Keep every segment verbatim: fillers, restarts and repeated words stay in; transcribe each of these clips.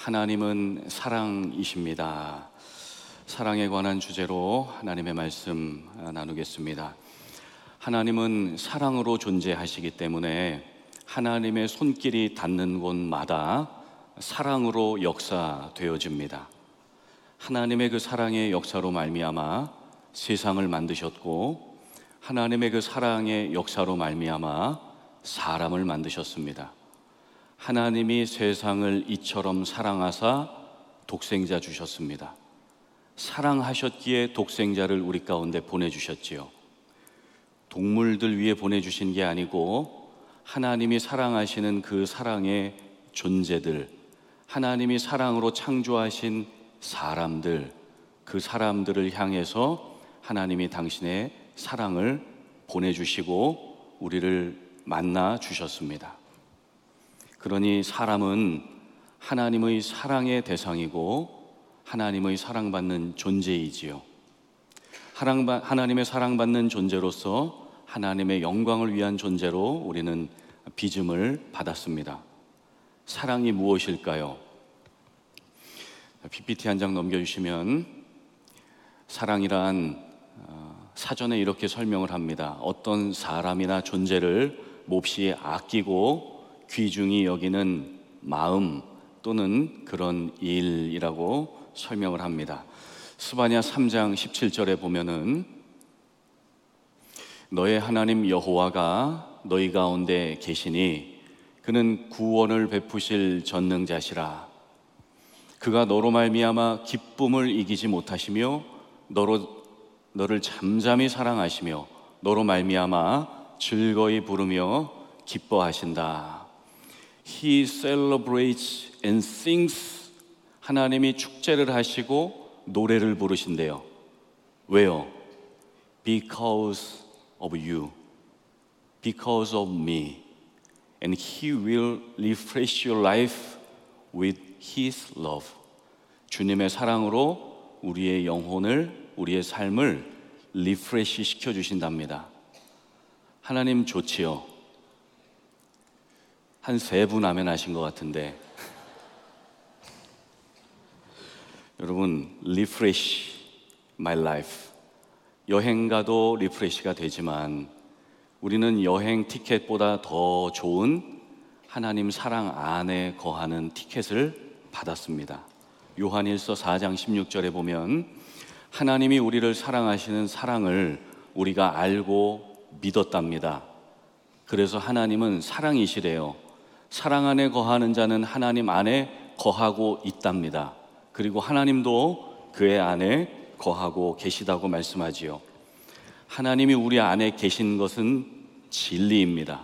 하나님은 사랑이십니다. 사랑에 관한 주제로 하나님의 말씀 나누겠습니다. 하나님은 사랑으로 존재하시기 때문에 하나님의 손길이 닿는 곳마다 사랑으로 역사되어집니다. 하나님의 그 사랑의 역사로 말미암아 세상을 만드셨고, 하나님의 그 사랑의 역사로 말미암아 사람을 만드셨습니다. 하나님이 세상을 이처럼 사랑하사 독생자 주셨습니다. 사랑하셨기에 독생자를 우리 가운데 보내주셨지요. 동물들 위에 보내주신 게 아니고 하나님이 사랑하시는 그 사랑의 존재들, 하나님이 사랑으로 창조하신 사람들, 그 사람들을 향해서 하나님이 당신의 사랑을 보내주시고 우리를 만나 주셨습니다. 그러니 사람은 하나님의 사랑의 대상이고 하나님의 사랑받는 존재이지요. 하나님의 사랑받는 존재로서 하나님의 영광을 위한 존재로 우리는 빚음을 받았습니다. 사랑이 무엇일까요? 피피티 한 장 넘겨주시면, 사랑이란 사전에 이렇게 설명을 합니다. 어떤 사람이나 존재를 몹시 아끼고 귀중히 여기는 마음 또는 그런 일이라고 설명을 합니다. 스바냐 삼 장 십칠 절에 보면은, 너의 하나님 여호와가 너희 가운데 계시니 그는 구원을 베푸실 전능자시라. 그가 너로 말미암아 기쁨을 이기지 못하시며 너로 너를 잠잠히 사랑하시며 너로 말미암아 즐거이 부르며 기뻐하신다. He celebrates and sings. 하나님이 축제를 하시고 노래를 부르신대요. 왜요? Because of you, because of me, and He will refresh your life with His love. 주님의 사랑으로 우리의 영혼을, 우리의 삶을 리프레시 시켜주신답니다. 하나님 좋지요? 한 세 분 아멘 하신 것 같은데 여러분, 리프레시 my life. 여행 가도 리프레시가 되지만 우리는 여행 티켓보다 더 좋은 하나님 사랑 안에 거하는 티켓을 받았습니다. 요한일서 사 장 십육 절에 보면, 하나님이 우리를 사랑하시는 사랑을 우리가 알고 믿었답니다. 그래서 하나님은 사랑이시래요. 사랑 안에 거하는 자는 하나님 안에 거하고 있답니다. 그리고 하나님도 그의 안에 거하고 계시다고 말씀하지요. 하나님이 우리 안에 계신 것은 진리입니다.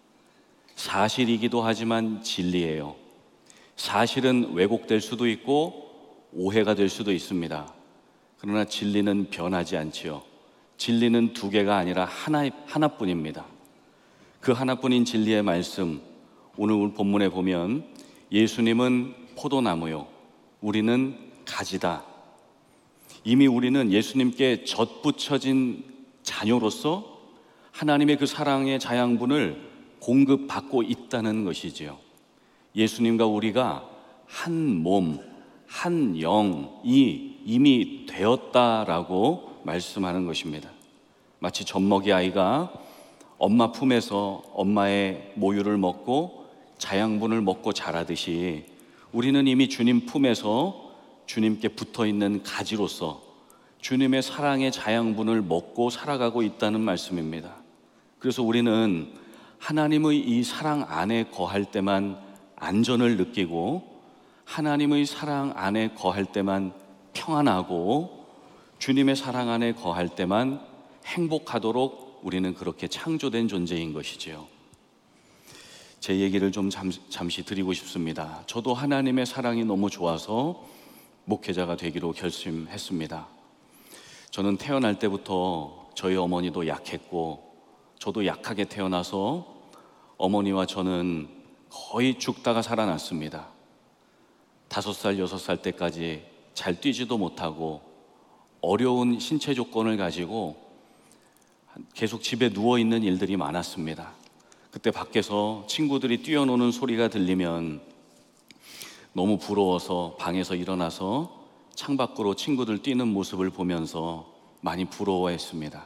사실이기도 하지만 진리예요. 사실은 왜곡될 수도 있고 오해가 될 수도 있습니다. 그러나 진리는 변하지 않지요. 진리는 두 개가 아니라 하나, 하나뿐입니다. 그 하나뿐인 진리의 말씀, 오늘 본문에 보면 예수님은 포도나무요, 우리는 가지다. 이미 우리는 예수님께 젖붙여진 자녀로서 하나님의 그 사랑의 자양분을 공급받고 있다는 것이지요. 예수님과 우리가 한 몸, 한 영이 이미 되었다라고 말씀하는 것입니다. 마치 젖먹이 아이가 엄마 품에서 엄마의 모유를 먹고 자양분을 먹고 자라듯이 우리는 이미 주님 품에서 주님께 붙어있는 가지로서 주님의 사랑의 자양분을 먹고 살아가고 있다는 말씀입니다. 그래서 우리는 하나님의 이 사랑 안에 거할 때만 안전을 느끼고, 하나님의 사랑 안에 거할 때만 평안하고, 주님의 사랑 안에 거할 때만 행복하도록 우리는 그렇게 창조된 존재인 것이지요. 제 얘기를 좀 잠시, 잠시 드리고 싶습니다. 저도 하나님의 사랑이 너무 좋아서 목회자가 되기로 결심했습니다. 저는 태어날 때부터 저희 어머니도 약했고 저도 약하게 태어나서 어머니와 저는 거의 죽다가 살아났습니다. 다섯 살, 여섯 살 때까지 잘 뛰지도 못하고 어려운 신체 조건을 가지고 계속 집에 누워있는 일들이 많았습니다. 그때 밖에서 친구들이 뛰어노는 소리가 들리면 너무 부러워서 방에서 일어나서 창밖으로 친구들 뛰는 모습을 보면서 많이 부러워했습니다.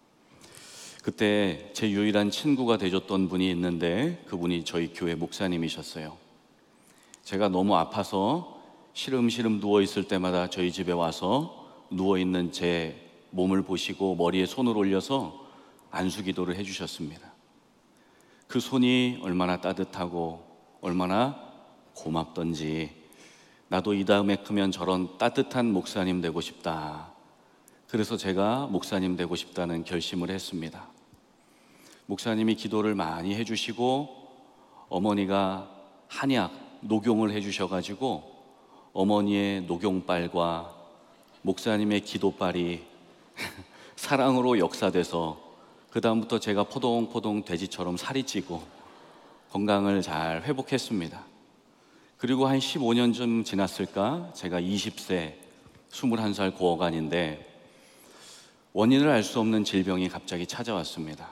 그때 제 유일한 친구가 되줬던 분이 있는데 그분이 저희 교회 목사님이셨어요. 제가 너무 아파서 시름시름 누워있을 때마다 저희 집에 와서 누워있는 제 몸을 보시고 머리에 손을 올려서 안수기도를 해주셨습니다. 그 손이 얼마나 따뜻하고 얼마나 고맙던지 나도 이 다음에 크면 저런 따뜻한 목사님 되고 싶다. 그래서 제가 목사님 되고 싶다는 결심을 했습니다. 목사님이 기도를 많이 해주시고 어머니가 한약, 녹용을 해주셔가지고 어머니의 녹용빨과 목사님의 기도빨이 사랑으로 역사돼서 그 다음부터 제가 포동포동 돼지처럼 살이 찌고 건강을 잘 회복했습니다. 그리고 한 십오 년쯤 지났을까? 제가 이십 세, 스물한 살 고어간인데 원인을 알 수 없는 질병이 갑자기 찾아왔습니다.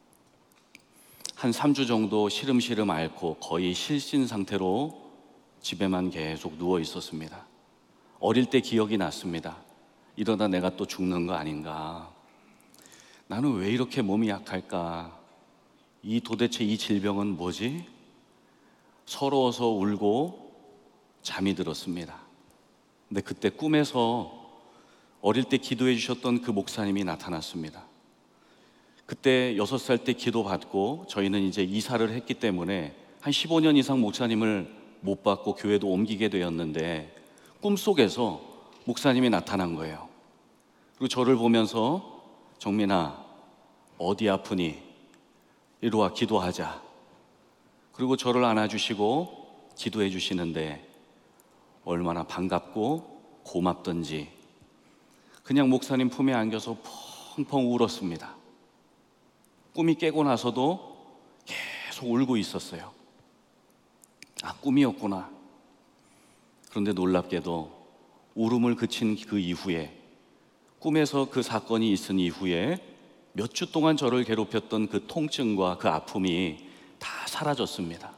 한 삼 주 정도 시름시름 앓고 거의 실신 상태로 집에만 계속 누워 있었습니다. 어릴 때 기억이 났습니다. 이러다 내가 또 죽는 거 아닌가? 나는 왜 이렇게 몸이 약할까? 이 도대체 이 질병은 뭐지? 서러워서 울고 잠이 들었습니다. 근데 그때 꿈에서 어릴 때 기도해 주셨던 그 목사님이 나타났습니다. 그때 여섯 살 때 기도받고 저희는 이제 이사를 했기 때문에 한 십오 년 이상 목사님을 못 받고 교회도 옮기게 되었는데 꿈속에서 목사님이 나타난 거예요. 그리고 저를 보면서 정민아 어디 아프니? 이리 와 기도하자. 그리고 저를 안아주시고 기도해 주시는데 얼마나 반갑고 고맙던지 그냥 목사님 품에 안겨서 펑펑 울었습니다. 꿈이 깨고 나서도 계속 울고 있었어요. 아, 꿈이었구나. 그런데 놀랍게도 울음을 그친 그 이후에 꿈에서 그 사건이 있은 이후에 몇 주 동안 저를 괴롭혔던 그 통증과 그 아픔이 다 사라졌습니다.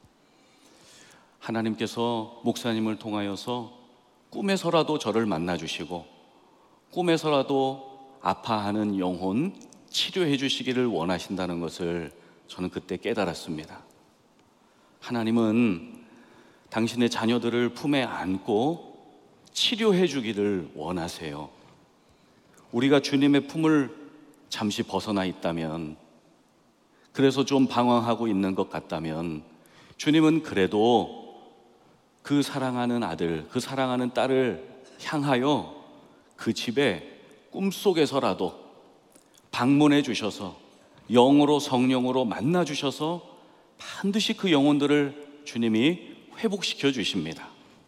하나님께서 목사님을 통하여서 꿈에서라도 저를 만나주시고 꿈에서라도 아파하는 영혼 치료해 주시기를 원하신다는 것을 저는 그때 깨달았습니다. 하나님은 당신의 자녀들을 품에 안고 치료해 주기를 원하세요. 우리가 주님의 품을 잠시 벗어나 있다면, 그래서 좀 방황하고 있는 것 같다면 주님은 그래도 그 사랑하는 아들, 그 사랑하는 딸을 향하여 그 집에 꿈속에서라도 방문해 주셔서 영으로 성령으로 만나 주셔서 반드시 그 영혼들을 주님이 회복시켜 주십니다.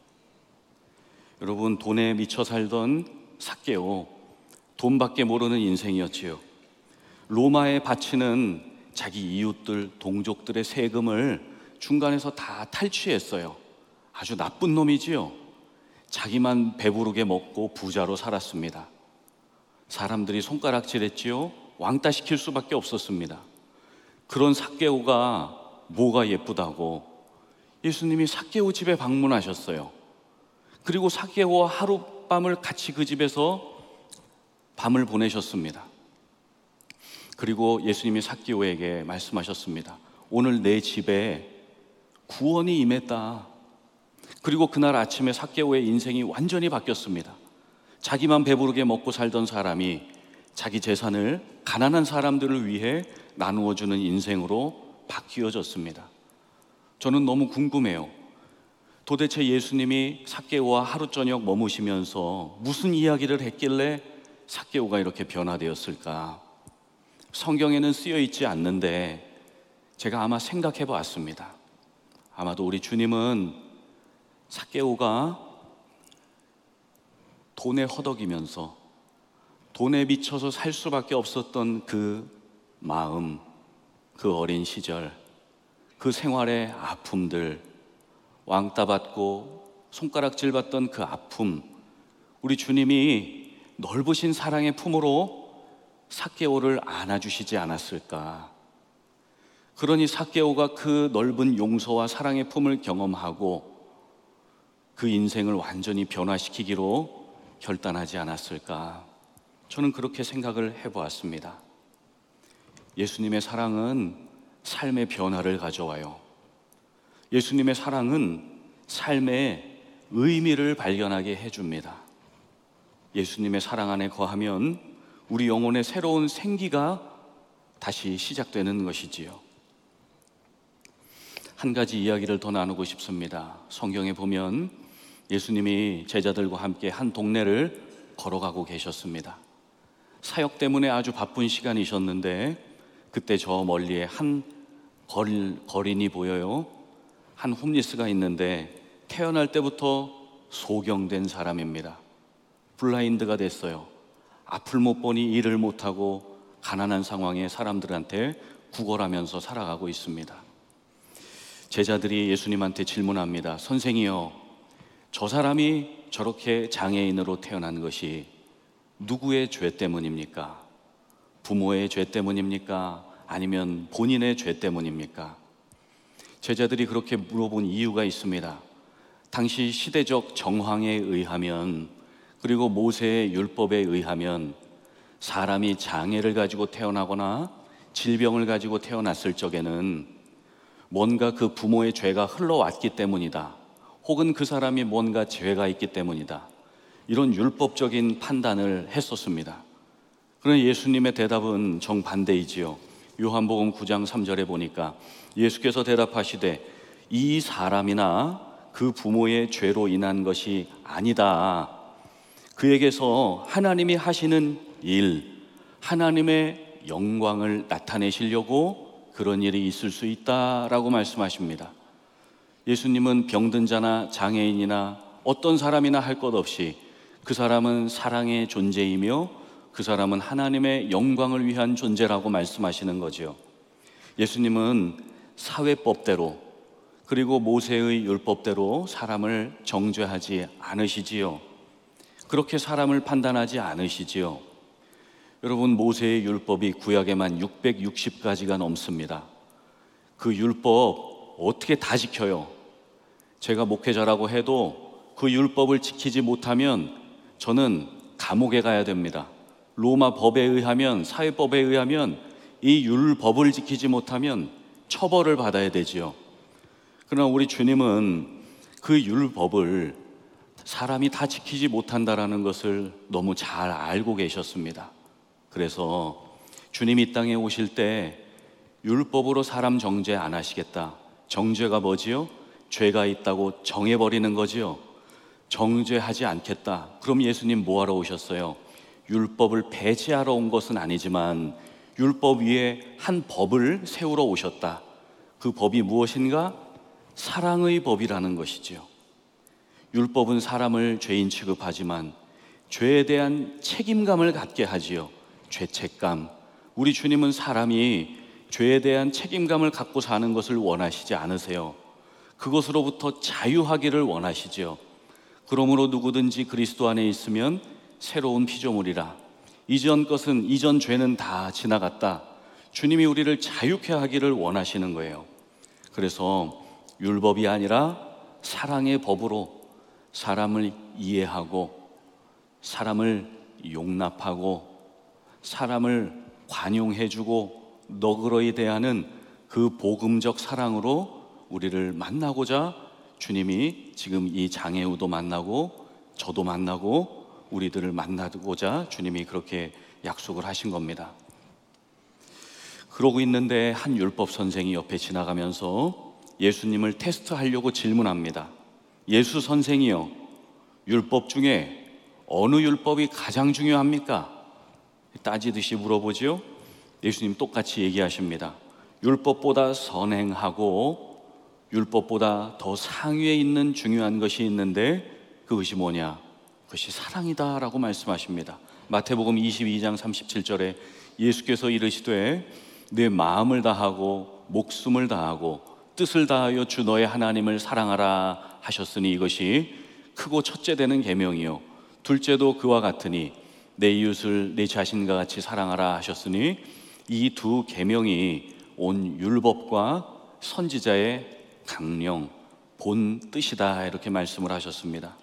여러분, 돈에 미쳐 살던 삭개오, 돈밖에 모르는 인생이었지요. 로마에 바치는 자기 이웃들, 동족들의 세금을 중간에서 다 탈취했어요. 아주 나쁜 놈이지요. 자기만 배부르게 먹고 부자로 살았습니다. 사람들이 손가락질했지요. 왕따 시킬 수밖에 없었습니다. 그런 삭개오가 뭐가 예쁘다고 예수님이 삭개오 집에 방문하셨어요. 그리고 삭개오와 하룻밤을 같이 그 집에서 밤을 보내셨습니다. 그리고 예수님이 삭개오에게 말씀하셨습니다. 오늘 내 집에 구원이 임했다. 그리고 그날 아침에 삭개오의 인생이 완전히 바뀌었습니다. 자기만 배부르게 먹고 살던 사람이 자기 재산을 가난한 사람들을 위해 나누어 주는 인생으로 바뀌어졌습니다. 저는 너무 궁금해요. 도대체 예수님이 삭개오와 하루 저녁 머무시면서 무슨 이야기를 했길래 삭개오가 이렇게 변화되었을까? 성경에는 쓰여 있지 않는데 제가 아마 생각해 봤습니다. 아마도 우리 주님은 삭개오가 돈에 허덕이면서 돈에 미쳐서 살 수밖에 없었던 그 마음, 그 어린 시절, 그 생활의 아픔들, 왕따 받고 손가락질 받던 그 아픔, 우리 주님이 넓으신 사랑의 품으로 삭개오를 안아주시지 않았을까? 그러니 삭개오가 그 넓은 용서와 사랑의 품을 경험하고 그 인생을 완전히 변화시키기로 결단하지 않았을까? 저는 그렇게 생각을 해보았습니다. 예수님의 사랑은 삶의 변화를 가져와요. 예수님의 사랑은 삶의 의미를 발견하게 해줍니다. 예수님의 사랑 안에 거하면 우리 영혼의 새로운 생기가 다시 시작되는 것이지요. 한 가지 이야기를 더 나누고 싶습니다. 성경에 보면 예수님이 제자들과 함께 한 동네를 걸어가고 계셨습니다. 사역 때문에 아주 바쁜 시간이셨는데 그때 저 멀리에 한 걸, 거린이 보여요. 한 홈리스가 있는데 태어날 때부터 소경된 사람입니다. 블라인드가 됐어요. 앞을 못 보니 일을 못하고 가난한 상황에 사람들한테 구걸하면서 살아가고 있습니다. 제자들이 예수님한테 질문합니다. 선생이요, 저 사람이 저렇게 장애인으로 태어난 것이 누구의 죄 때문입니까? 부모의 죄 때문입니까? 아니면 본인의 죄 때문입니까? 제자들이 그렇게 물어본 이유가 있습니다. 당시 시대적 정황에 의하면, 그리고 모세의 율법에 의하면 사람이 장애를 가지고 태어나거나 질병을 가지고 태어났을 적에는 뭔가 그 부모의 죄가 흘러왔기 때문이다, 혹은 그 사람이 뭔가 죄가 있기 때문이다, 이런 율법적인 판단을 했었습니다. 그러나 예수님의 대답은 정반대이지요. 요한복음 구 장 삼 절에 보니까 예수께서 대답하시되 이 사람이나 그 부모의 죄로 인한 것이 아니다. 그에게서 하나님이 하시는 일, 하나님의 영광을 나타내시려고 그런 일이 있을 수 있다라고 말씀하십니다. 예수님은 병든 자나 장애인이나 어떤 사람이나 할 것 없이 그 사람은 사랑의 존재이며 그 사람은 하나님의 영광을 위한 존재라고 말씀하시는 거죠. 예수님은 사회법대로, 그리고 모세의 율법대로 사람을 정죄하지 않으시지요. 그렇게 사람을 판단하지 않으시지요. 여러분, 모세의 율법이 구약에만 육백육십 가지가 넘습니다. 그 율법 어떻게 다 지켜요? 제가 목회자라고 해도 그 율법을 지키지 못하면 저는 감옥에 가야 됩니다. 로마 법에 의하면, 사회법에 의하면 이 율법을 지키지 못하면 처벌을 받아야 되지요. 그러나 우리 주님은 그 율법을 사람이 다 지키지 못한다라는 것을 너무 잘 알고 계셨습니다. 그래서 주님이 이 땅에 오실 때 율법으로 사람 정죄 안 하시겠다. 정죄가 뭐지요? 죄가 있다고 정해버리는 거지요. 정죄하지 않겠다. 그럼 예수님 뭐하러 오셨어요? 율법을 폐지하러 온 것은 아니지만 율법 위에 한 법을 세우러 오셨다. 그 법이 무엇인가? 사랑의 법이라는 것이지요. 율법은 사람을 죄인 취급하지만 죄에 대한 책임감을 갖게 하지요. 죄책감. 우리 주님은 사람이 죄에 대한 책임감을 갖고 사는 것을 원하시지 않으세요. 그것으로부터 자유하기를 원하시지요. 그러므로 누구든지 그리스도 안에 있으면 새로운 피조물이라. 이전 것은, 이전 죄는 다 지나갔다. 주님이 우리를 자유케 하기를 원하시는 거예요. 그래서 율법이 아니라 사랑의 법으로 사람을 이해하고 사람을 용납하고 사람을 관용해주고 너그러이 대하는 그 복음적 사랑으로 우리를 만나고자 주님이 지금 이 장애우도 만나고 저도 만나고 우리들을 만나고자 주님이 그렇게 약속을 하신 겁니다. 그러고 있는데 한 율법 선생이 옆에 지나가면서 예수님을 테스트하려고 질문합니다. 예수 선생이요, 율법 중에 어느 율법이 가장 중요합니까? 따지듯이 물어보죠. 예수님 똑같이 얘기하십니다. 율법보다 선행하고 율법보다 더 상위에 있는 중요한 것이 있는데 그것이 뭐냐? 그것이 사랑이다 라고 말씀하십니다. 마태복음 이십이 장 삼십칠 절에 예수께서 이르시되 내 마음을 다하고 목숨을 다하고 뜻을 다하여 주 너의 하나님을 사랑하라 하셨으니 이것이 크고 첫째 되는 계명이요 둘째도 그와 같으니 내 이웃을 내 자신과 같이 사랑하라 하셨으니 이 두 계명이 온 율법과 선지자의 강령, 본 뜻이다 이렇게 말씀을 하셨습니다.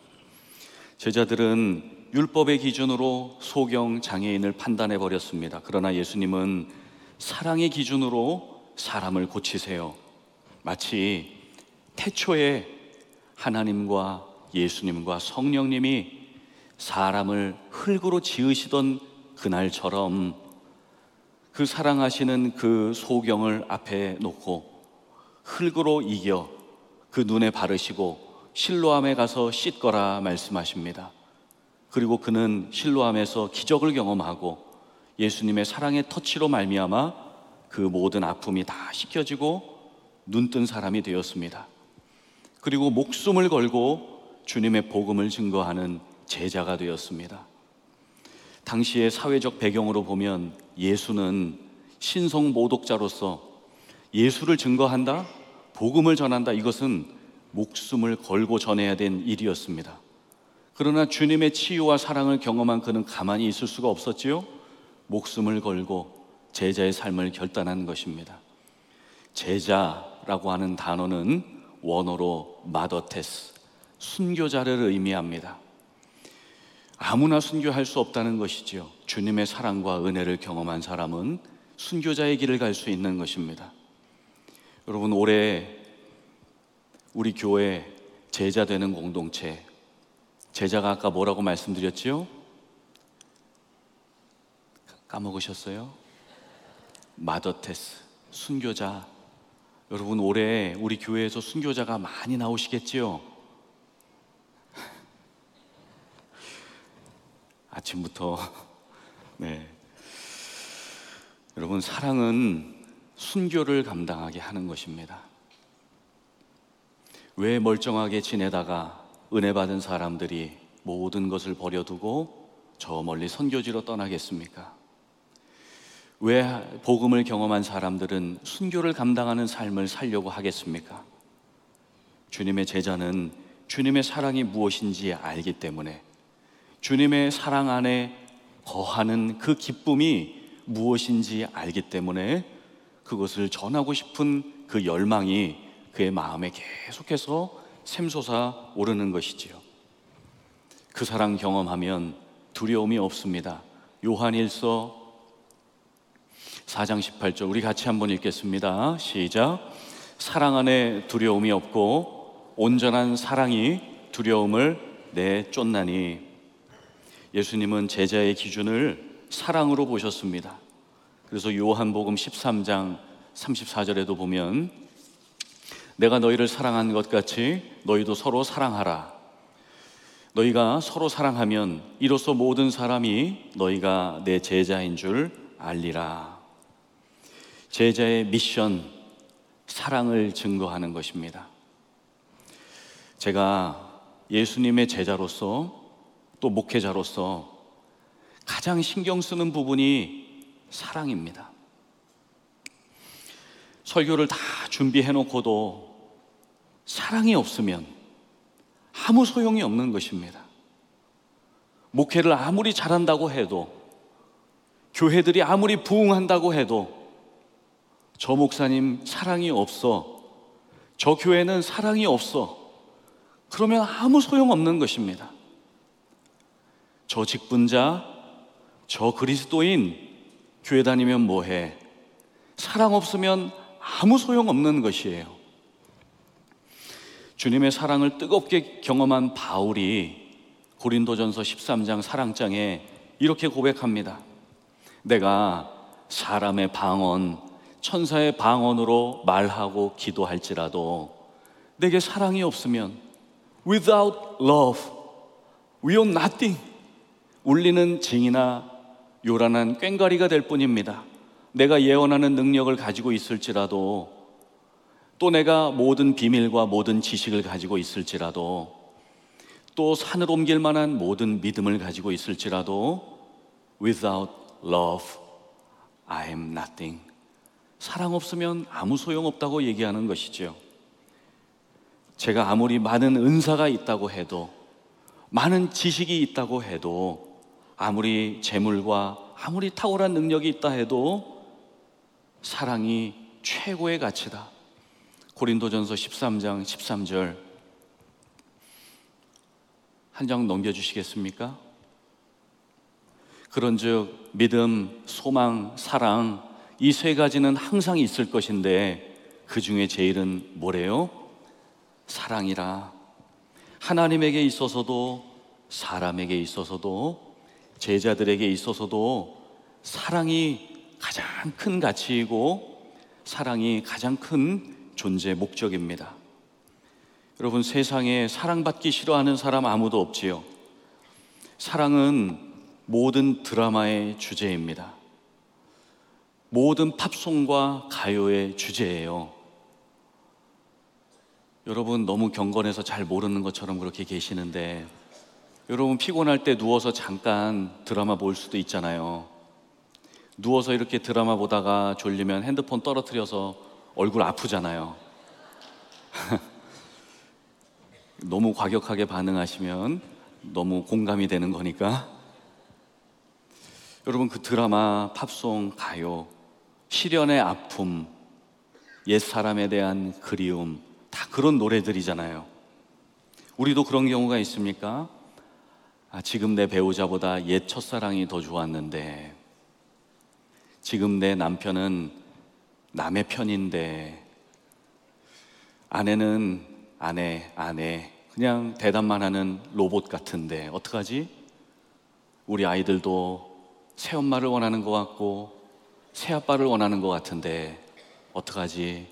제자들은 율법의 기준으로 소경 장애인을 판단해 버렸습니다. 그러나 예수님은 사랑의 기준으로 사람을 고치세요. 마치 태초에 하나님과 예수님과 성령님이 사람을 흙으로 지으시던 그날처럼 그 사랑하시는 그 소경을 앞에 놓고 흙으로 이겨 그 눈에 바르시고 실로암에 가서 씻거라 말씀하십니다. 그리고 그는 실로암에서 기적을 경험하고 예수님의 사랑의 터치로 말미암아 그 모든 아픔이 다 씻겨지고 눈뜬 사람이 되었습니다. 그리고 목숨을 걸고 주님의 복음을 증거하는 제자가 되었습니다. 당시의 사회적 배경으로 보면 예수는 신성 모독자로서 예수를 증거한다, 복음을 전한다, 이것은 목숨을 걸고 전해야 된 일이었습니다. 그러나 주님의 치유와 사랑을 경험한 그는 가만히 있을 수가 없었지요. 목숨을 걸고 제자의 삶을 결단한 것입니다. 제자라고 하는 단어는 원어로 마더테스, 순교자를 의미합니다. 아무나 순교할 수 없다는 것이지요. 주님의 사랑과 은혜를 경험한 사람은 순교자의 길을 갈 수 있는 것입니다. 여러분, 올해 우리 교회 제자 되는 공동체, 제자가 아까 뭐라고 말씀드렸지요? 까먹으셨어요? 마더테스, 순교자. 여러분, 올해 우리 교회에서 순교자가 많이 나오시겠지요? 아침부터 네. 여러분, 사랑은 순교를 감당하게 하는 것입니다. 왜 멀쩡하게 지내다가 은혜 받은 사람들이 모든 것을 버려두고 저 멀리 선교지로 떠나겠습니까? 왜 복음을 경험한 사람들은 순교를 감당하는 삶을 살려고 하겠습니까? 주님의 제자는 주님의 사랑이 무엇인지 알기 때문에, 주님의 사랑 안에 거하는 그 기쁨이 무엇인지 알기 때문에 그것을 전하고 싶은 그 열망이 그의 마음에 계속해서 샘솟아 오르는 것이지요. 그 사랑 경험하면 두려움이 없습니다. 요한일서 사 장 십팔 절 우리 같이 한번 읽겠습니다. 시작. 사랑 안에 두려움이 없고 온전한 사랑이 두려움을 내쫓나니. 예수님은 제자의 기준을 사랑으로 보셨습니다. 그래서 요한복음 십삼 장 삼십사 절에도 보면 내가 너희를 사랑한 것 같이 너희도 서로 사랑하라. 너희가 서로 사랑하면 이로써 모든 사람이 너희가 내 제자인 줄 알리라. 제자의 미션, 사랑을 증거하는 것입니다. 제가 예수님의 제자로서 또 목회자로서 가장 신경 쓰는 부분이 사랑입니다. 설교를 다 준비해 놓고도 사랑이 없으면 아무 소용이 없는 것입니다. 목회를 아무리 잘한다고 해도, 교회들이 아무리 부흥한다고 해도 저 목사님 사랑이 없어, 저 교회는 사랑이 없어, 그러면 아무 소용없는 것입니다. 저 직분자, 저 그리스도인 교회 다니면 뭐해? 사랑 없으면 아무 소용없는 것이에요. 주님의 사랑을 뜨겁게 경험한 바울이 고린도전서 십삼 장 사랑장에 이렇게 고백합니다. 내가 사람의 방언, 천사의 방언으로 말하고 기도할지라도 내게 사랑이 없으면 without love we are nothing. 울리는 징이나 요란한 꽹과리가 될 뿐입니다. 내가 예언하는 능력을 가지고 있을지라도, 또 내가 모든 비밀과 모든 지식을 가지고 있을지라도, 또 산을 옮길 만한 모든 믿음을 가지고 있을지라도 without love I am nothing. 사랑 없으면 아무 소용없다고 얘기하는 것이죠. 제가 아무리 많은 은사가 있다고 해도, 많은 지식이 있다고 해도, 아무리 재물과 아무리 탁월한 능력이 있다 해도 사랑이 최고의 가치다. 고린도전서 십삼 장 십삼 절 한 장 넘겨주시겠습니까? 그런즉 믿음, 소망, 사랑, 이 세 가지는 항상 있을 것인데 그 중에 제일은 뭐래요? 사랑이라. 하나님에게 있어서도 사람에게 있어서도 제자들에게 있어서도 사랑이 가장 큰 가치이고 사랑이 가장 큰 존재 목적입니다. 여러분, 세상에 사랑받기 싫어하는 사람 아무도 없지요. 사랑은 모든 드라마의 주제입니다. 모든 팝송과 가요의 주제예요. 여러분, 너무 경건해서 잘 모르는 것처럼 그렇게 계시는데, 여러분 피곤할 때 누워서 잠깐 드라마 볼 수도 있잖아요. 누워서 이렇게 드라마 보다가 졸리면 핸드폰 떨어뜨려서 얼굴 아프잖아요. 너무 과격하게 반응하시면 너무 공감이 되는 거니까. 여러분, 그 드라마, 팝송, 가요, 시련의 아픔, 옛사람에 대한 그리움, 다 그런 노래들이잖아요. 우리도 그런 경우가 있습니까? 아, 지금 내 배우자보다 옛 첫사랑이 더 좋았는데, 지금 내 남편은 남의 편인데, 아내는 아내, 아내, 그냥 대답만 하는 로봇 같은데 어떡하지? 우리 아이들도 새엄마를 원하는 것 같고 새아빠를 원하는 것 같은데 어떡하지?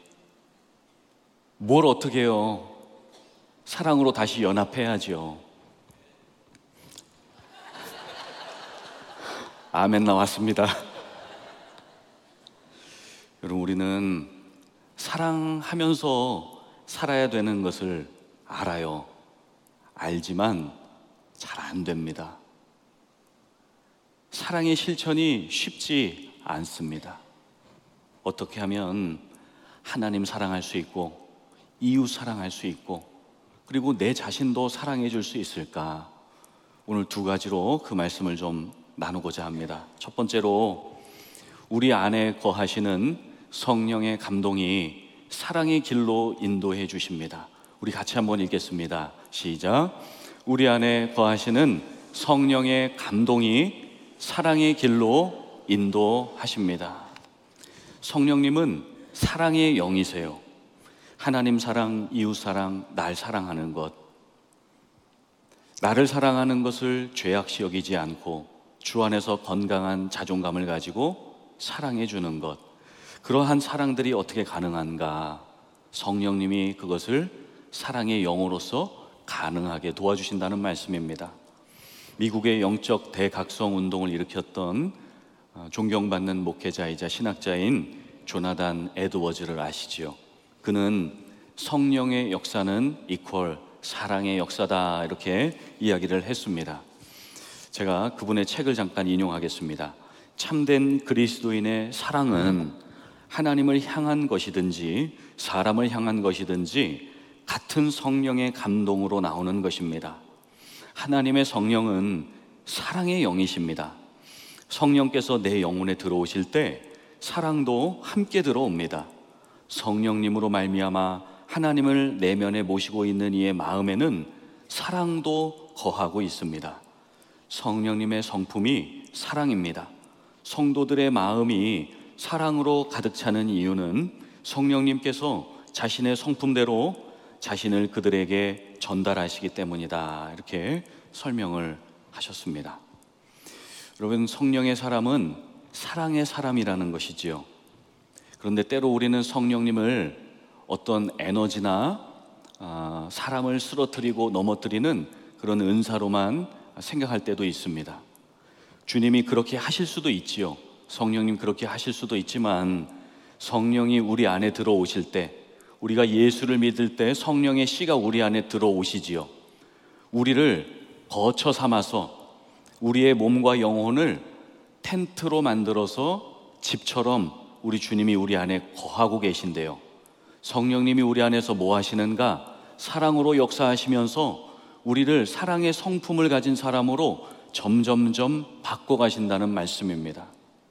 뭘 어떻게 해요? 사랑으로 다시 연합해야죠. 아멘 나왔습니다. 여러분, 우리는 사랑하면서 살아야 되는 것을 알아요. 알지만 잘 안 됩니다. 사랑의 실천이 쉽지 않습니다. 어떻게 하면 하나님 사랑할 수 있고 이웃 사랑할 수 있고 그리고 내 자신도 사랑해 줄 수 있을까? 오늘 두 가지로 그 말씀을 좀 나누고자 합니다. 첫 번째로, 우리 안에 거하시는 성령의 감동이 사랑의 길로 인도해 주십니다. 우리 같이 한번 읽겠습니다. 시작. 우리 안에 거하시는 성령의 감동이 사랑의 길로 인도하십니다. 성령님은 사랑의 영이세요. 하나님 사랑, 이웃 사랑, 날 사랑하는 것, 나를 사랑하는 것을 죄악시 여기지 않고 주 안에서 건강한 자존감을 가지고 사랑해 주는 것, 그러한 사랑들이 어떻게 가능한가? 성령님이 그것을 사랑의 영으로서 가능하게 도와주신다는 말씀입니다. 미국의 영적 대각성 운동을 일으켰던 존경받는 목회자이자 신학자인 조나단 에드워즈를 아시지요? 그는 성령의 역사는 이퀄 사랑의 역사다, 이렇게 이야기를 했습니다. 제가 그분의 책을 잠깐 인용하겠습니다. 참된 그리스도인의 사랑은 하나님을 향한 것이든지 사람을 향한 것이든지 같은 성령의 감동으로 나오는 것입니다. 하나님의 성령은 사랑의 영이십니다. 성령께서 내 영혼에 들어오실 때 사랑도 함께 들어옵니다. 성령님으로 말미암아 하나님을 내면에 모시고 있는 이의 마음에는 사랑도 거하고 있습니다. 성령님의 성품이 사랑입니다. 성도들의 마음이 사랑으로 가득 차는 이유는 성령님께서 자신의 성품대로 자신을 그들에게 전달하시기 때문이다, 이렇게 설명을 하셨습니다. 여러분, 성령의 사람은 사랑의 사람이라는 것이지요. 그런데 때로 우리는 성령님을 어떤 에너지나 아, 사람을 쓰러뜨리고 넘어뜨리는 그런 은사로만 생각할 때도 있습니다. 주님이 그렇게 하실 수도 있지요. 성령님 그렇게 하실 수도 있지만, 성령이 우리 안에 들어오실 때, 우리가 예수를 믿을 때 성령의 씨가 우리 안에 들어오시지요. 우리를 거처 삼아서 우리의 몸과 영혼을 텐트로 만들어서 집처럼 우리 주님이 우리 안에 거하고 계신데요. 성령님이 우리 안에서 뭐 하시는가? 사랑으로 역사하시면서 우리를 사랑의 성품을 가진 사람으로 점점점 바꿔가신다는 말씀입니다.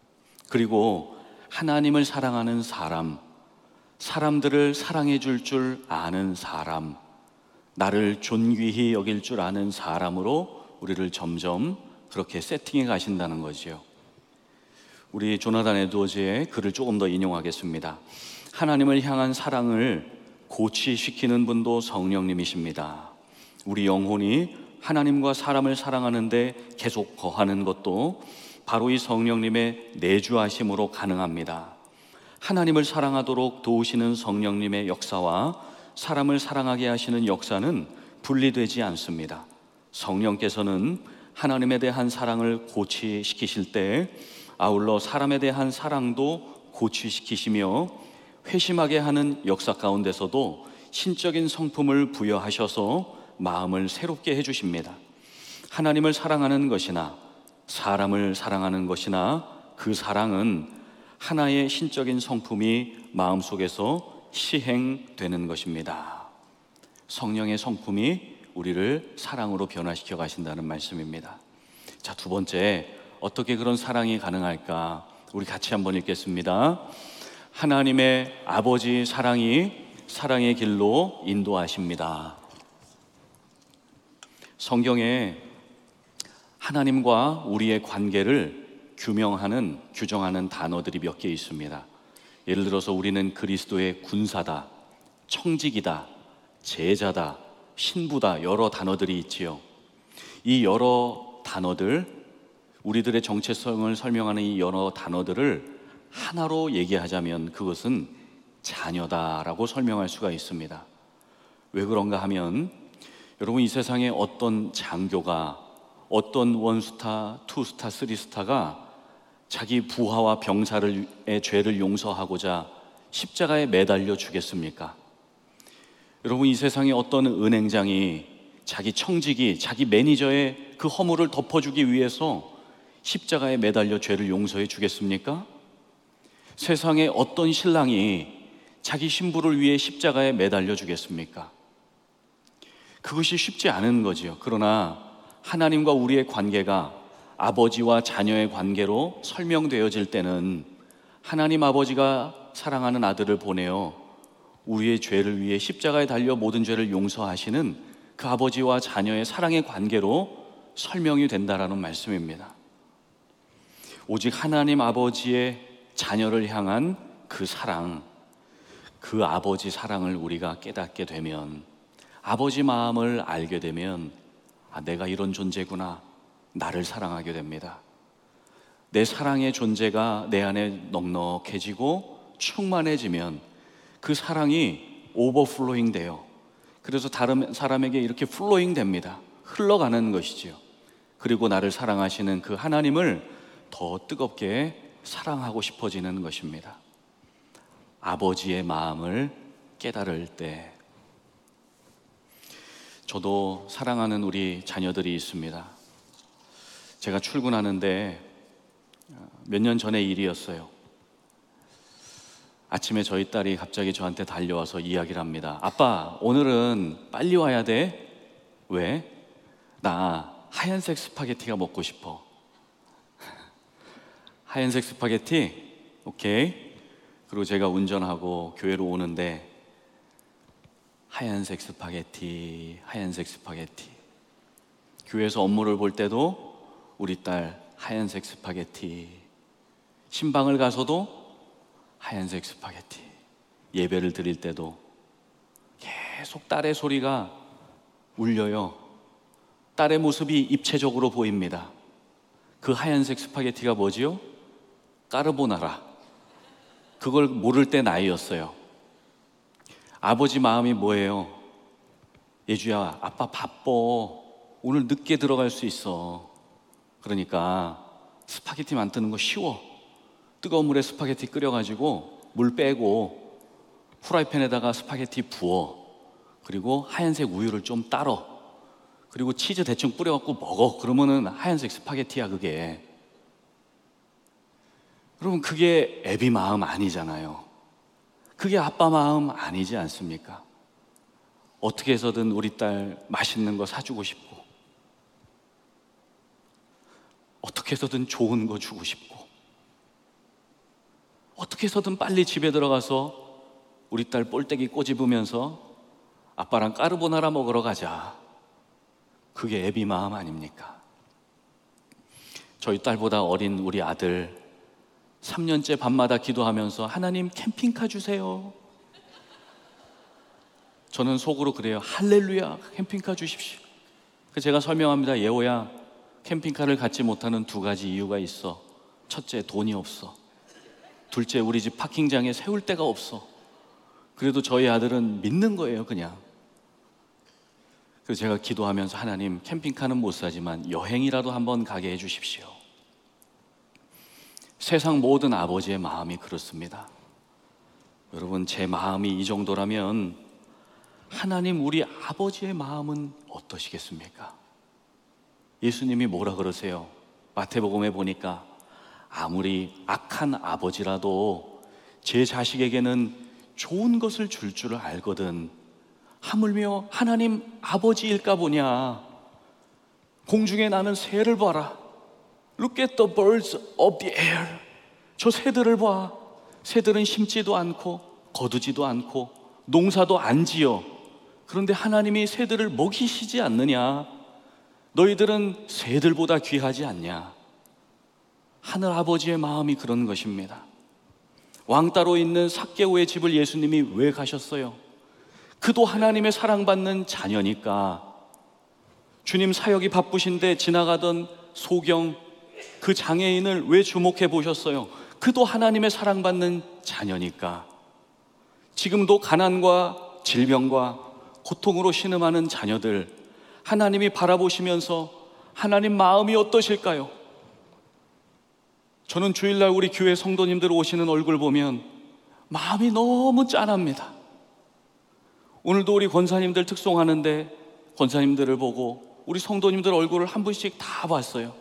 그리고 하나님을 사랑하는 사람, 사람들을 사랑해 줄 줄 아는 사람, 나를 존귀히 여길 줄 아는 사람으로 우리를 점점 그렇게 세팅해 가신다는 거지요. 우리 조나단 에드워즈의 글을 조금 더 인용하겠습니다. 하나님을 향한 사랑을 고취시키는 분도 성령님이십니다. 우리 영혼이 하나님과 사람을 사랑하는데 계속 거하는 것도 바로 이 성령님의 내주하심으로 가능합니다. 하나님을 사랑하도록 도우시는 성령님의 역사와 사람을 사랑하게 하시는 역사는 분리되지 않습니다. 성령께서는 하나님에 대한 사랑을 고취시키실 때 아울러 사람에 대한 사랑도 고취시키시며 회심하게 하는 역사 가운데서도 신적인 성품을 부여하셔서 마음을 새롭게 해주십니다. 하나님을 사랑하는 것이나 사람을 사랑하는 것이나 그 사랑은 하나의 신적인 성품이 마음속에서 시행되는 것입니다. 성령의 성품이 우리를 사랑으로 변화시켜 가신다는 말씀입니다. 자, 두 번째, 어떻게 그런 사랑이 가능할까? 우리 같이 한번 읽겠습니다. 하나님의 아버지 사랑이 사랑의 길로 인도하십니다. 성경에 하나님과 우리의 관계를 규명하는, 규정하는 단어들이 몇 개 있습니다. 예를 들어서 우리는 그리스도의 군사다, 청직이다, 제자다, 신부다, 여러 단어들이 있지요. 이 여러 단어들, 우리들의 정체성을 설명하는 이 여러 단어들을 하나로 얘기하자면 그것은 자녀다라고 설명할 수가 있습니다. 왜 그런가 하면 여러분, 이 세상에 어떤 장교가, 어떤 원스타, 투스타, 쓰리스타가 자기 부하와 병사의 죄를 용서하고자 십자가에 매달려 주겠습니까? 여러분, 이 세상에 어떤 은행장이 자기 청직이, 자기 매니저의 그 허물을 덮어주기 위해서 십자가에 매달려 죄를 용서해 주겠습니까? 세상에 어떤 신랑이 자기 신부를 위해 십자가에 매달려 주겠습니까? 그것이 쉽지 않은 거지요. 그러나 하나님과 우리의 관계가 아버지와 자녀의 관계로 설명되어질 때는 하나님 아버지가 사랑하는 아들을 보내어 우리의 죄를 위해 십자가에 달려 모든 죄를 용서하시는 그 아버지와 자녀의 사랑의 관계로 설명이 된다라는 말씀입니다. 오직 하나님 아버지의 자녀를 향한 그 사랑, 그 아버지 사랑을 우리가 깨닫게 되면, 아버지 마음을 알게 되면, 아, 내가 이런 존재구나, 나를 사랑하게 됩니다. 내 사랑의 존재가 내 안에 넉넉해지고 충만해지면 그 사랑이 오버플로잉 돼요. 그래서 다른 사람에게 이렇게 플로잉 됩니다. 흘러가는 것이지요. 그리고 나를 사랑하시는 그 하나님을 더 뜨겁게 사랑하고 싶어지는 것입니다. 아버지의 마음을 깨달을 때. 저도 사랑하는 우리 자녀들이 있습니다. 제가 출근하는데 몇 년 전의 일이었어요. 아침에 저희 딸이 갑자기 저한테 달려와서 이야기를 합니다. 아빠, 오늘은 빨리 와야 돼. 왜? 나 하얀색 스파게티가 먹고 싶어. 하얀색 스파게티? 오케이. 그리고 제가 운전하고 교회로 오는데 하얀색 스파게티, 하얀색 스파게티. 교회에서 업무를 볼 때도 우리 딸 하얀색 스파게티. 신방을 가서도 하얀색 스파게티. 예배를 드릴 때도 계속 딸의 소리가 울려요. 딸의 모습이 입체적으로 보입니다. 그 하얀색 스파게티가 뭐지요? 까르보나라. 그걸 모를 때 나이였어요. 아버지 마음이 뭐예요? 예주야, 아빠 바빠. 오늘 늦게 들어갈 수 있어. 그러니까 스파게티 만드는 거 쉬워. 뜨거운 물에 스파게티 끓여가지고 물 빼고 후라이팬에다가 스파게티 부어. 그리고 하얀색 우유를 좀 따러. 그리고 치즈 대충 뿌려갖고 먹어. 그러면은 하얀색 스파게티야, 그게. 여러분, 그게 애비 마음 아니잖아요. 그게 아빠 마음 아니지 않습니까? 어떻게 해서든 우리 딸 맛있는 거 사주고 싶고, 어떻게 해서든 좋은 거 주고 싶고, 어떻게 해서든 빨리 집에 들어가서 우리 딸 볼때기 꼬집으면서 아빠랑 까르보나라 먹으러 가자. 그게 애비 마음 아닙니까? 저희 딸보다 어린 우리 아들 삼 년째 밤마다 기도하면서 하나님 캠핑카 주세요. 저는 속으로 그래요. 할렐루야, 캠핑카 주십시오. 제가 설명합니다. 예호야, 캠핑카를 갖지 못하는 두 가지 이유가 있어. 첫째, 돈이 없어. 둘째, 우리 집 파킹장에 세울 데가 없어. 그래도 저희 아들은 믿는 거예요, 그냥. 그래서 제가 기도하면서 하나님, 캠핑카는 못 사지만 여행이라도 한번 가게 해주십시오. 세상 모든 아버지의 마음이 그렇습니다. 여러분, 제 마음이 이 정도라면 하나님 우리 아버지의 마음은 어떠시겠습니까? 예수님이 뭐라 그러세요? 마태복음에 보니까 아무리 악한 아버지라도 제 자식에게는 좋은 것을 줄 줄 알거든. 하물며 하나님 아버지일까 보냐. 공중에 나는 새를 봐라. Look at the birds of the air. 저 새들을 봐. 새들은 심지도 않고 거두지도 않고 농사도 안 지어. 그런데 하나님이 새들을 먹이시지 않느냐? 너희들은 새들보다 귀하지 않냐? 하늘 아버지의 마음이 그런 것입니다. 왕따로 있는 삭개오의 집을 예수님이 왜 가셨어요? 그도 하나님의 사랑받는 자녀니까. 주님 사역이 바쁘신데 지나가던 소경 그 장애인을 왜 주목해 보셨어요? 그도 하나님의 사랑받는 자녀니까. 지금도 가난과 질병과 고통으로 신음하는 자녀들 하나님이 바라보시면서 하나님 마음이 어떠실까요? 저는 주일날 우리 교회 성도님들 오시는 얼굴 보면 마음이 너무 짠합니다. 오늘도 우리 권사님들 특송하는데 권사님들을 보고 우리 성도님들 얼굴을 한 분씩 다 봤어요.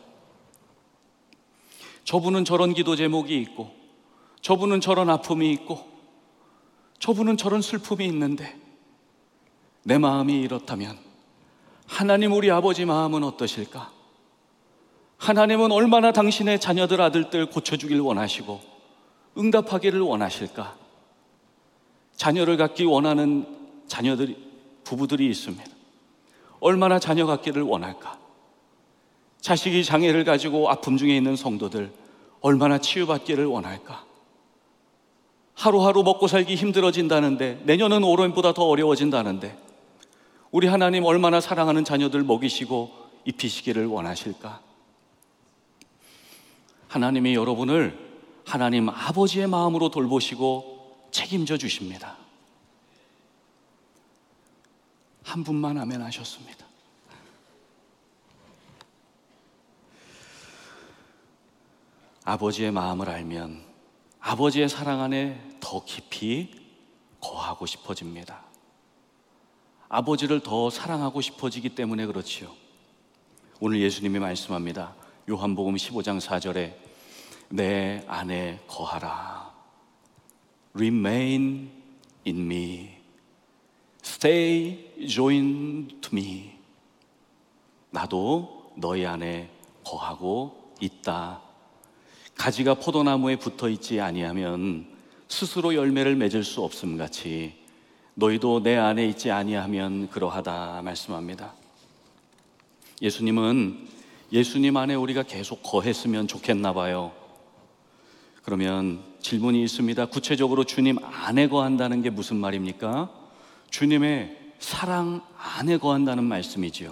저분은 저런 기도 제목이 있고, 저분은 저런 아픔이 있고, 저분은 저런 슬픔이 있는데 내 마음이 이렇다면 하나님 우리 아버지 마음은 어떠실까? 하나님은 얼마나 당신의 자녀들 아들들 고쳐주길 원하시고 응답하기를 원하실까? 자녀를 갖기 원하는 자녀들이, 부부들이 있습니다. 얼마나 자녀 갖기를 원할까? 자식이 장애를 가지고 아픔 중에 있는 성도들 얼마나 치유받기를 원할까? 하루하루 먹고 살기 힘들어진다는데, 내년은 올해보다 더 어려워진다는데 우리 하나님 얼마나 사랑하는 자녀들 먹이시고 입히시기를 원하실까? 하나님이 여러분을 하나님 아버지의 마음으로 돌보시고 책임져 주십니다. 한 분만 아멘 하셨습니다. 아버지의 마음을 알면 아버지의 사랑 안에 더 깊이 거하고 싶어집니다. 아버지를 더 사랑하고 싶어지기 때문에 그렇지요. 오늘 예수님이 말씀합니다. 요한복음 십오 장 사 절에 내 안에 거하라. Remain in me. Stay joined to me. 나도 너희 안에 거하고 있다. 가지가 포도나무에 붙어 있지 아니하면 스스로 열매를 맺을 수 없음 같이 너희도 내 안에 있지 아니하면 그러하다 말씀합니다. 예수님은 예수님 안에 우리가 계속 거했으면 좋겠나 봐요. 그러면 질문이 있습니다. 구체적으로 주님 안에 거한다는 게 무슨 말입니까? 주님의 사랑 안에 거한다는 말씀이지요.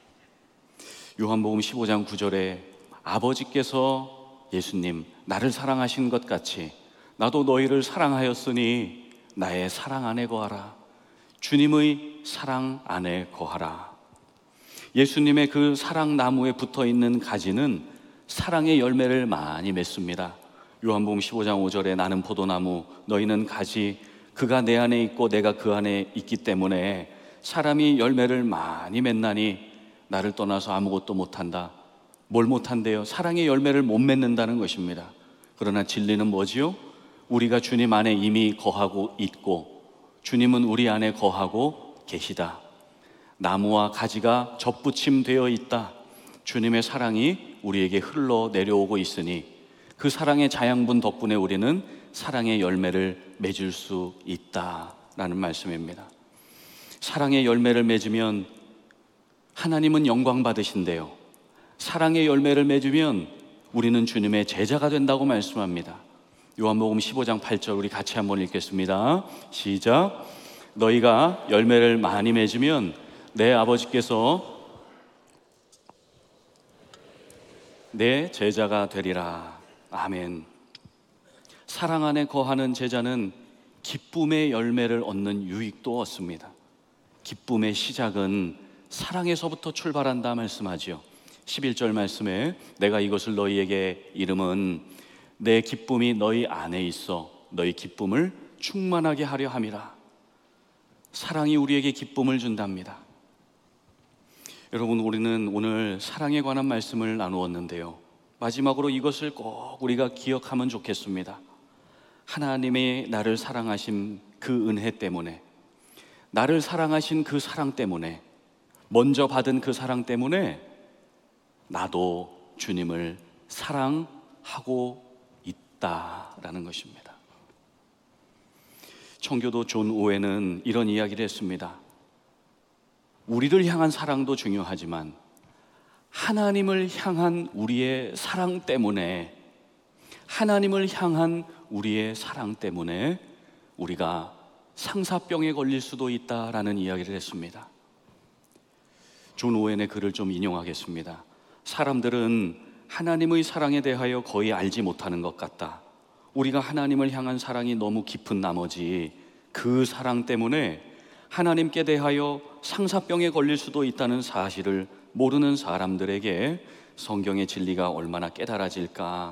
요한복음 십오 장 구 절에 아버지께서 예수님 나를 사랑하신 것 같이 나도 너희를 사랑하였으니 나의 사랑 안에 거하라. 주님의 사랑 안에 거하라. 예수님의 그 사랑 나무에 붙어 있는 가지는 사랑의 열매를 많이 맺습니다. 요한복음 십오 장 오 절에 나는 포도나무 너희는 가지, 그가 내 안에 있고 내가 그 안에 있기 때문에 사람이 열매를 많이 맺나니 나를 떠나서 아무것도 못한다. 뭘 못한대요? 사랑의 열매를 못 맺는다는 것입니다. 그러나 진리는 뭐지요? 우리가 주님 안에 이미 거하고 있고 주님은 우리 안에 거하고 계시다. 나무와 가지가 접붙임되어 있다. 주님의 사랑이 우리에게 흘러 내려오고 있으니 그 사랑의 자양분 덕분에 우리는 사랑의 열매를 맺을 수 있다라는 말씀입니다. 사랑의 열매를 맺으면 하나님은 영광 받으신대요. 사랑의 열매를 맺으면 우리는 주님의 제자가 된다고 말씀합니다. 요한복음 십오 장 팔 절 우리 같이 한번 읽겠습니다. 시작. 너희가 열매를 많이 맺으면 내 아버지께서 내 제자가 되리라. 아멘. 사랑 안에 거하는 제자는 기쁨의 열매를 얻는 유익도 얻습니다. 기쁨의 시작은 사랑에서부터 출발한다 말씀하지요. 십일 절 말씀에 내가 이것을 너희에게 이름은 내 기쁨이 너희 안에 있어 너희 기쁨을 충만하게 하려 함이라. 사랑이 우리에게 기쁨을 준답니다. 여러분, 우리는 오늘 사랑에 관한 말씀을 나누었는데요, 마지막으로 이것을 꼭 우리가 기억하면 좋겠습니다. 하나님의 나를 사랑하신 그 은혜 때문에, 나를 사랑하신 그 사랑 때문에, 먼저 받은 그 사랑 때문에 나도 주님을 사랑하고 있다라는 것입니다. 청교도 존 오웬은 이런 이야기를 했습니다. 우리를 향한 사랑도 중요하지만 하나님을 향한 우리의 사랑 때문에, 하나님을 향한 우리의 사랑 때문에 우리가 상사병에 걸릴 수도 있다라는 이야기를 했습니다. 존 오웬의 글을 좀 인용하겠습니다. 사람들은 하나님의 사랑에 대하여 거의 알지 못하는 것 같다. 우리가 하나님을 향한 사랑이 너무 깊은 나머지 그 사랑 때문에 하나님께 대하여 상사병에 걸릴 수도 있다는 사실을 모르는 사람들에게 성경의 진리가 얼마나 깨달아질까.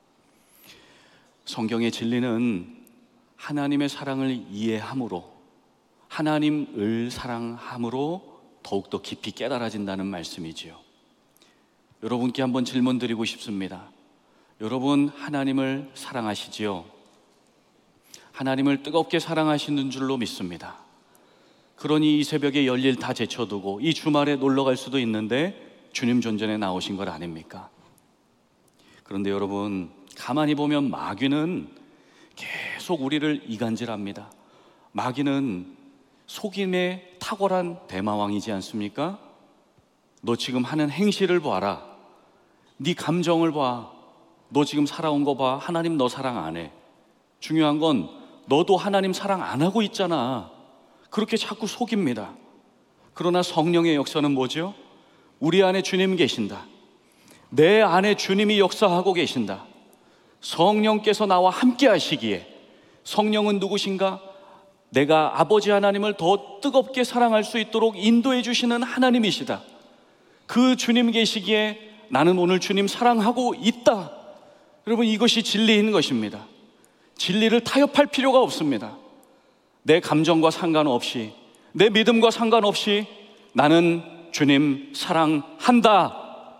성경의 진리는 하나님의 사랑을 이해함으로, 하나님을 사랑함으로 더욱더 깊이 깨달아진다는 말씀이지요. 여러분께 한번 질문 드리고 싶습니다. 여러분, 하나님을 사랑하시지요? 하나님을 뜨겁게 사랑하시는 줄로 믿습니다. 그러니 이 새벽에 열일 다 제쳐두고 이 주말에 놀러 갈 수도 있는데 주님 존전에 나오신 것 아닙니까? 그런데 여러분, 가만히 보면 마귀는 계속 우리를 이간질합니다. 마귀는 속임의 탁월한 대마왕이지 않습니까? 너 지금 하는 행실을 봐라. 네 감정을 봐. 너 지금 살아온 거 봐. 하나님 너 사랑 안 해. 중요한 건 너도 하나님 사랑 안 하고 있잖아. 그렇게 자꾸 속입니다. 그러나 성령의 역사는 뭐죠? 우리 안에 주님 계신다. 내 안에 주님이 역사하고 계신다. 성령께서 나와 함께 하시기에, 성령은 누구신가? 내가 아버지 하나님을 더 뜨겁게 사랑할 수 있도록 인도해 주시는 하나님이시다. 그 주님 계시기에 나는 오늘 주님 사랑하고 있다. 여러분, 이것이 진리인 것입니다. 진리를 타협할 필요가 없습니다. 내 감정과 상관없이, 내 믿음과 상관없이 나는 주님 사랑한다.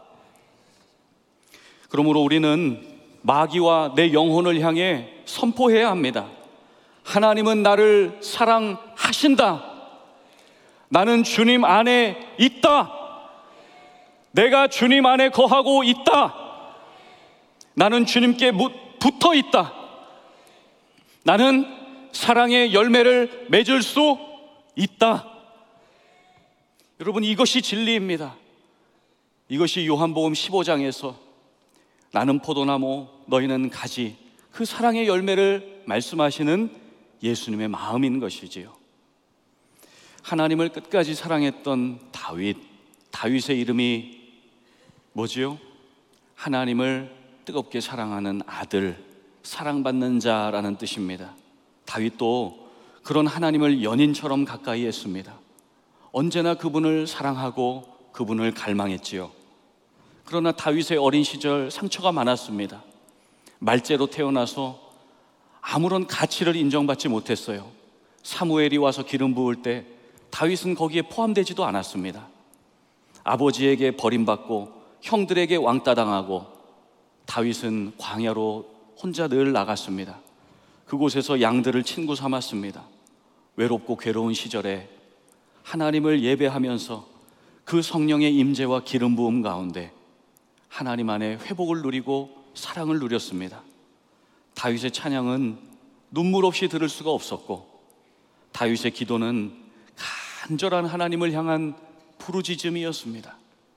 그러므로 우리는 마귀와 내 영혼을 향해 선포해야 합니다. 하나님은 나를 사랑하신다. 나는 주님 안에 있다. 내가 주님 안에 거하고 있다. 나는 주님께 붙어 있다. 나는 사랑의 열매를 맺을 수 있다. 여러분, 이것이 진리입니다. 이것이 요한복음 십오 장에서 나는 포도나무, 너희는 가지, 그 사랑의 열매를 말씀하시는 예수님의 마음인 것이지요. 하나님을 끝까지 사랑했던 다윗, 다윗의 이름이 뭐지요? 하나님을 뜨겁게 사랑하는 아들, 사랑받는 자라는 뜻입니다. 다윗도 그런 하나님을 연인처럼 가까이 했습니다. 언제나 그분을 사랑하고 그분을 갈망했지요. 그러나 다윗의 어린 시절 상처가 많았습니다. 말째로 태어나서 아무런 가치를 인정받지 못했어요. 사무엘이 와서 기름 부을 때 다윗은 거기에 포함되지도 않았습니다. 아버지에게 버림받고 형들에게 왕따당하고 다윗은 광야로 혼자 늘 나갔습니다. 그곳에서 양들을 친구 삼았습니다. 외롭고 괴로운 시절에 하나님을 예배하면서 그 성령의 임재와 기름 부음 가운데 하나님 안에 회복을 누리고 사랑을 누렸습니다. 다윗의 찬양은 눈물 없이 들을 수가 없었고, 다윗의 기도는 간절한 하나님을 향한 부르짖음이었습니다.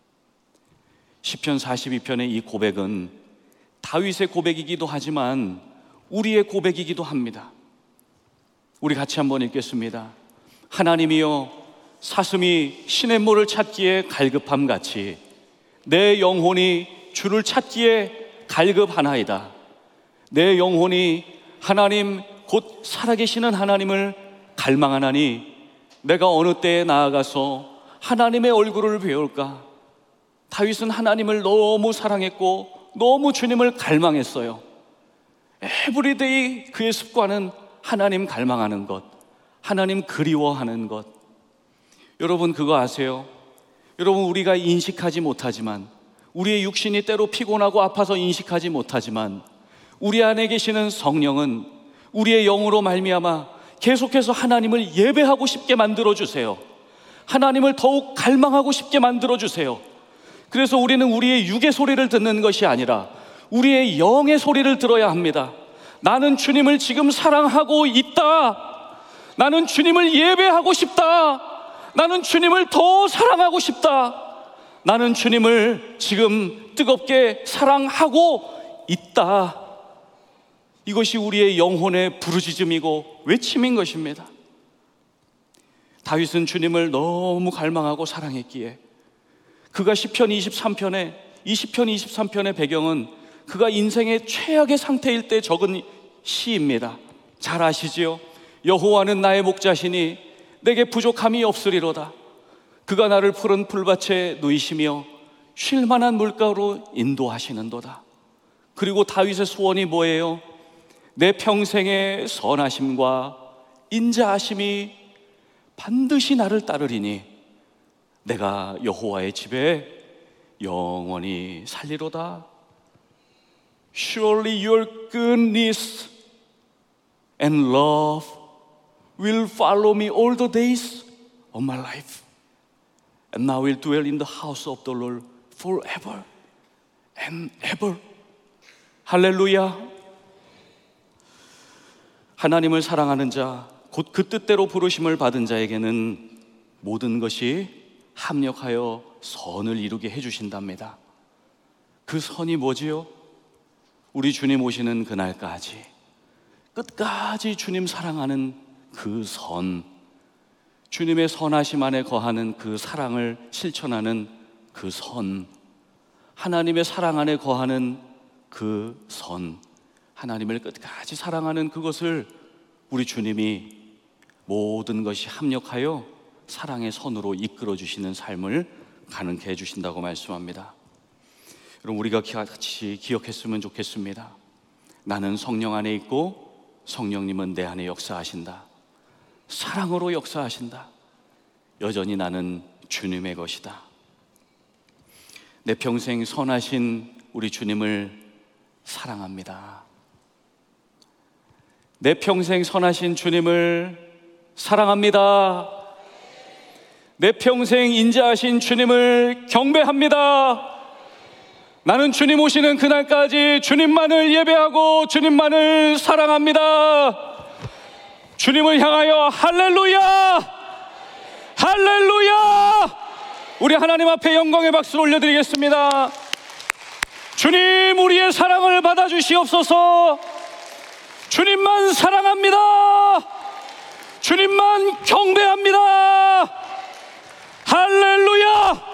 시편 사십이 편의 이 고백은 다윗의 고백이기도 하지만 우리의 고백이기도 합니다. 우리 같이 한번 읽겠습니다. 하나님이여, 사슴이 시냇물을 찾기에 갈급함같이 내 영혼이 주를 찾기에 갈급하나이다. 내 영혼이 하나님 곧 살아계시는 하나님을 갈망하나니 내가 어느 때에 나아가서 하나님의 얼굴을 배울까? 다윗은 하나님을 너무 사랑했고 너무 주님을 갈망했어요. 에브리데이 그의 습관은 하나님 갈망하는 것, 하나님 그리워하는 것. 여러분 그거 아세요? 여러분, 우리가 인식하지 못하지만, 우리의 육신이 때로 피곤하고 아파서 인식하지 못하지만, 우리 안에 계시는 성령은 우리의 영으로 말미암아 계속해서 하나님을 예배하고 싶게 만들어주세요. 하나님을 더욱 갈망하고 싶게 만들어주세요. 그래서 우리는 우리의 육의 소리를 듣는 것이 아니라 우리의 영의 소리를 들어야 합니다. 나는 주님을 지금 사랑하고 있다. 나는 주님을 예배하고 싶다. 나는 주님을 더 사랑하고 싶다. 나는 주님을 지금 뜨겁게 사랑하고 있다. 이것이 우리의 영혼의 부르짖음이고 외침인 것입니다. 다윗은 주님을 너무 갈망하고 사랑했기에 그가 시편 이십삼 편에 이 시편 이십삼 편의 배경은 그가 인생의 최악의 상태일 때 적은 시입니다. 잘 아시지요? 여호와는 나의 목자시니 내게 부족함이 없으리로다. 그가 나를 푸른 풀밭에 누이시며 쉴 만한 물가로 인도하시는도다. 그리고 다윗의 소원이 뭐예요? 내 평생의 선하심과 인자하심이 반드시 나를 따르리니 내가 여호와의 집에 영원히 살리로다. Surely your goodness and love will follow me all the days of my life, and I will dwell in the house of the Lord forever and ever. 할렐루야. 하나님을 사랑하는 자, 곧 그 뜻대로 부르심을 받은 자에게는 모든 것이 합력하여 선을 이루게 해주신답니다. 그 선이 뭐지요? 우리 주님 오시는 그날까지 끝까지 주님 사랑하는 그 선, 주님의 선하심 안에 거하는 그 사랑을 실천하는 그 선, 하나님의 사랑 안에 거하는 그 선, 하나님을 끝까지 사랑하는 그것을 우리 주님이 모든 것이 합력하여 사랑의 선으로 이끌어 주시는 삶을 가능케 해주신다고 말씀합니다. 여러분, 우리가 같이 기억했으면 좋겠습니다. 나는 성령 안에 있고 성령님은 내 안에 역사하신다. 사랑으로 역사하신다. 여전히 나는 주님의 것이다. 내 평생 선하신 우리 주님을 사랑합니다. 내 평생 선하신 주님을 사랑합니다. 내 평생 인자하신 주님을 경배합니다. 나는 주님 오시는 그날까지 주님만을 예배하고 주님만을 사랑합니다. 주님을 향하여 할렐루야! 할렐루야! 우리 하나님 앞에 영광의 박수를 올려드리겠습니다. 주님, 우리의 사랑을 받아주시옵소서. 주님만 사랑합니다. 주님만 경배합니다. 할렐루야!